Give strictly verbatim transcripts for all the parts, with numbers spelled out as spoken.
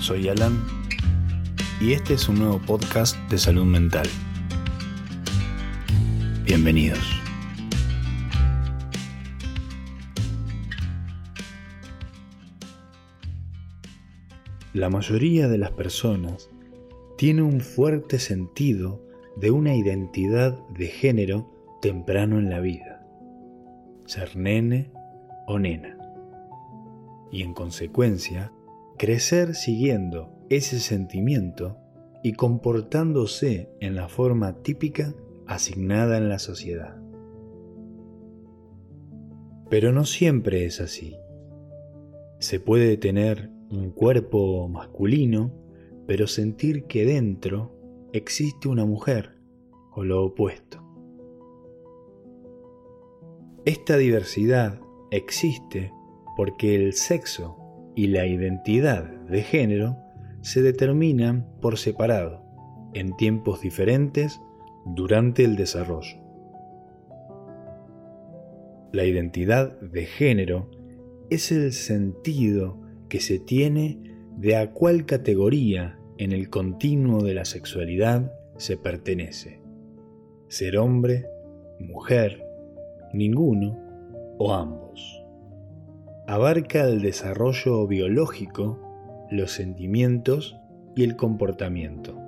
Soy Alan y este es un nuevo podcast de salud mental. Bienvenidos. La mayoría de las personas tiene un fuerte sentido de una identidad de género temprano en la vida, ser nene o nena, y en consecuencia crecer siguiendo ese sentimiento y comportándose en la forma típica asignada en la sociedad. Pero no siempre es así. Se puede tener un cuerpo masculino, pero sentir que dentro existe una mujer, o lo opuesto. Esta diversidad existe porque el sexo y la identidad de género se determinan por separado, en tiempos diferentes, durante el desarrollo. La identidad de género es el sentido que se tiene de a cuál categoría en el continuo de la sexualidad se pertenece: ser hombre, mujer, ninguno o ambos. Abarca el desarrollo biológico, los sentimientos y el comportamiento.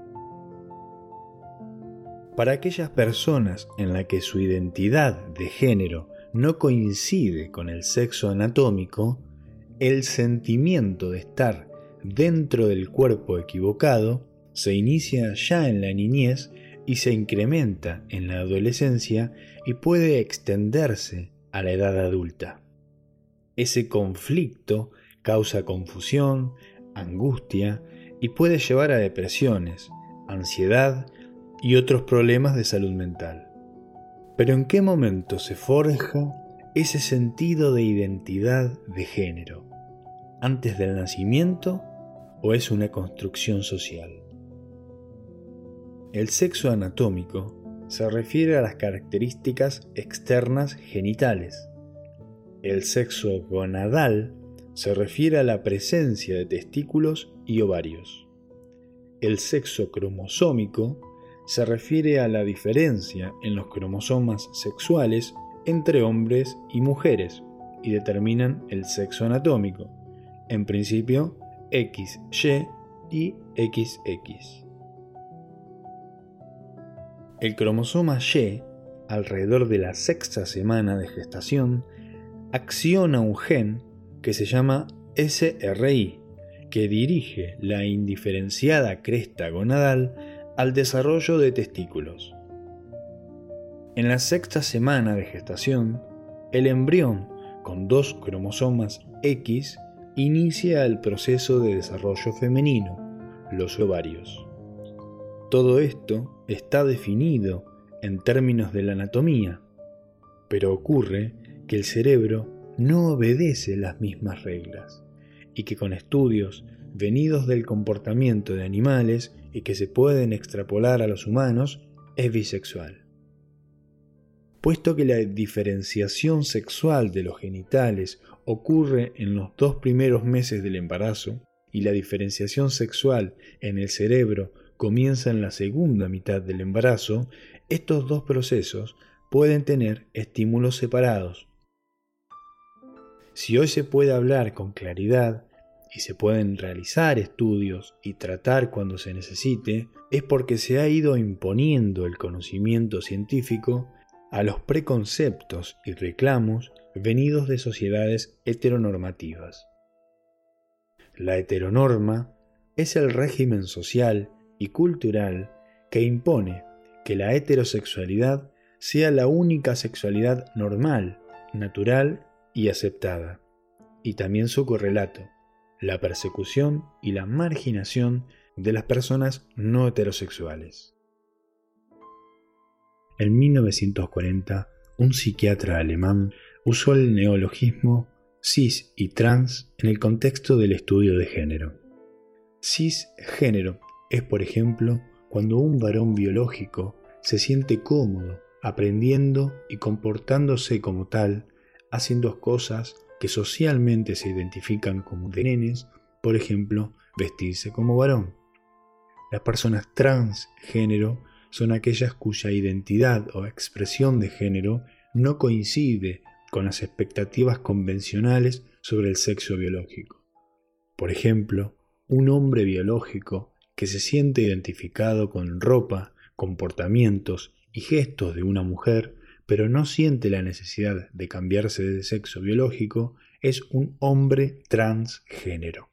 Para aquellas personas en las que su identidad de género no coincide con el sexo anatómico, el sentimiento de estar dentro del cuerpo equivocado se inicia ya en la niñez y se incrementa en la adolescencia y puede extenderse a la edad adulta. Ese conflicto causa confusión, angustia y puede llevar a depresiones, ansiedad y otros problemas de salud mental. Pero ¿en qué momento se forja ese sentido de identidad de género? ¿Antes del nacimiento o es una construcción social? El sexo anatómico se refiere a las características externas genitales. El sexo gonadal se refiere a la presencia de testículos y ovarios. El sexo cromosómico se refiere a la diferencia en los cromosomas sexuales entre hombres y mujeres y determinan el sexo anatómico, en principio equis ye y equis equis. El cromosoma Y, alrededor de la sexta semana de gestación, acciona un gen que se llama ese erre i, que dirige la indiferenciada cresta gonadal al desarrollo de testículos. En la sexta semana de gestación, el embrión, con dos cromosomas X, inicia el proceso de desarrollo femenino, los ovarios. Todo esto está definido en términos de la anatomía, pero ocurre que el cerebro no obedece las mismas reglas y que con estudios venidos del comportamiento de animales y que se pueden extrapolar a los humanos, es bisexual. Puesto que la diferenciación sexual de los genitales ocurre en los dos primeros meses del embarazo y la diferenciación sexual en el cerebro comienza en la segunda mitad del embarazo, estos dos procesos pueden tener estímulos separados. Si hoy se puede hablar con claridad y se pueden realizar estudios y tratar cuando se necesite, es porque se ha ido imponiendo el conocimiento científico a los preconceptos y reclamos venidos de sociedades heteronormativas. La heteronorma es el régimen social y cultural que impone que la heterosexualidad sea la única sexualidad normal, natural y aceptada, y también su correlato, la persecución y la marginación de las personas no heterosexuales. En mil novecientos cuarenta, un psiquiatra alemán usó el neologismo cis y trans en el contexto del estudio de género. Cisgénero es, por ejemplo, cuando un varón biológico se siente cómodo aprendiendo y comportándose como tal, haciendo cosas que socialmente se identifican como de nenes, por ejemplo, vestirse como varón. Las personas transgénero son aquellas cuya identidad o expresión de género no coincide con las expectativas convencionales sobre el sexo biológico. Por ejemplo, un hombre biológico que se siente identificado con ropa, comportamientos y gestos de una mujer, pero no siente la necesidad de cambiarse de sexo biológico, es un hombre transgénero.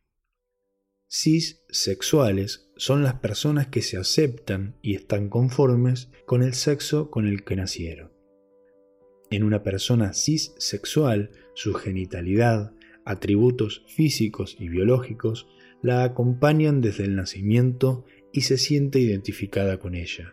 Cisexuales son las personas que se aceptan y están conformes con el sexo con el que nacieron. En una persona cisexual, su genitalidad, atributos físicos y biológicos la acompañan desde el nacimiento y se siente identificada con ella.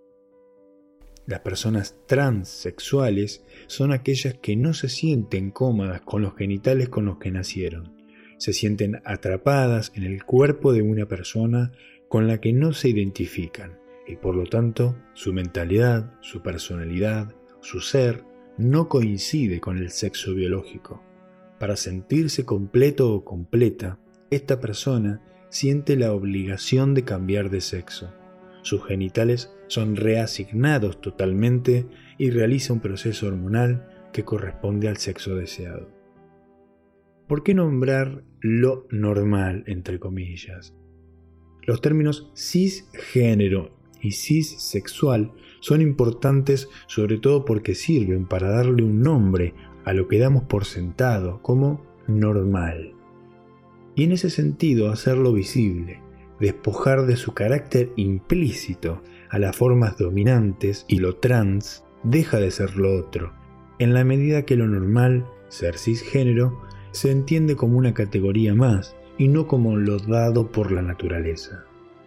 Las personas transexuales son aquellas que no se sienten cómodas con los genitales con los que nacieron. Se sienten atrapadas en el cuerpo de una persona con la que no se identifican y por lo tanto su mentalidad, su personalidad, su ser no coincide con el sexo biológico. Para sentirse completo o completa, esta persona siente la obligación de cambiar de sexo. Sus genitales son reasignados totalmente y realiza un proceso hormonal que corresponde al sexo deseado. ¿Por qué nombrar lo normal, entre comillas? Los términos cisgénero y cissexual son importantes sobre todo porque sirven para darle un nombre a lo que damos por sentado como normal. Y en ese sentido hacerlo visible, despojar de su carácter implícito a las formas dominantes y lo trans deja de ser lo otro, en la medida que lo normal, ser cisgénero, se entiende como una categoría más y no como lo dado por la naturaleza.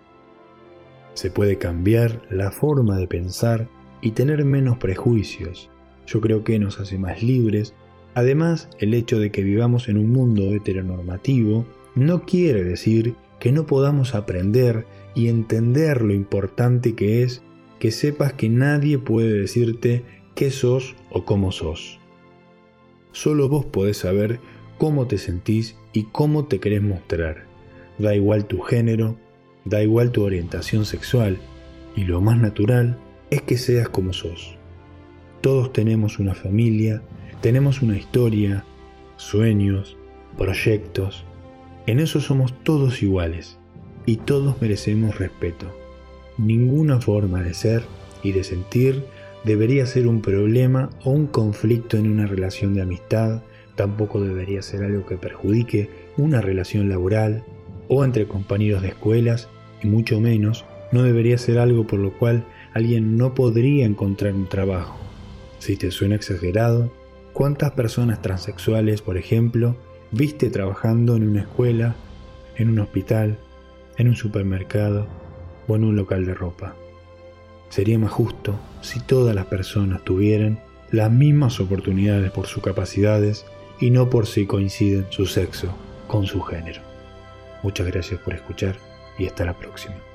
Se puede cambiar la forma de pensar y tener menos prejuicios. Yo creo que nos hace más libres. Además, el hecho de que vivamos en un mundo heteronormativo no quiere decir que no podamos aprender y entender lo importante que es que sepas que nadie puede decirte qué sos o cómo sos. Solo vos podés saber cómo te sentís y cómo te querés mostrar. Da igual tu género, da igual tu orientación sexual, y lo más natural es que seas como sos. Todos tenemos una familia, tenemos una historia, sueños, proyectos. En eso somos todos iguales y todos merecemos respeto. Ninguna forma de ser y de sentir debería ser un problema o un conflicto en una relación de amistad, tampoco debería ser algo que perjudique una relación laboral o entre compañeros de escuelas y mucho menos no debería ser algo por lo cual alguien no podría encontrar un trabajo. Si te suena exagerado, ¿cuántas personas transexuales, por ejemplo, viste trabajando en una escuela, en un hospital, en un supermercado o en un local de ropa? Sería más justo si todas las personas tuvieran las mismas oportunidades por sus capacidades y no por si coinciden su sexo con su género. Muchas gracias por escuchar y hasta la próxima.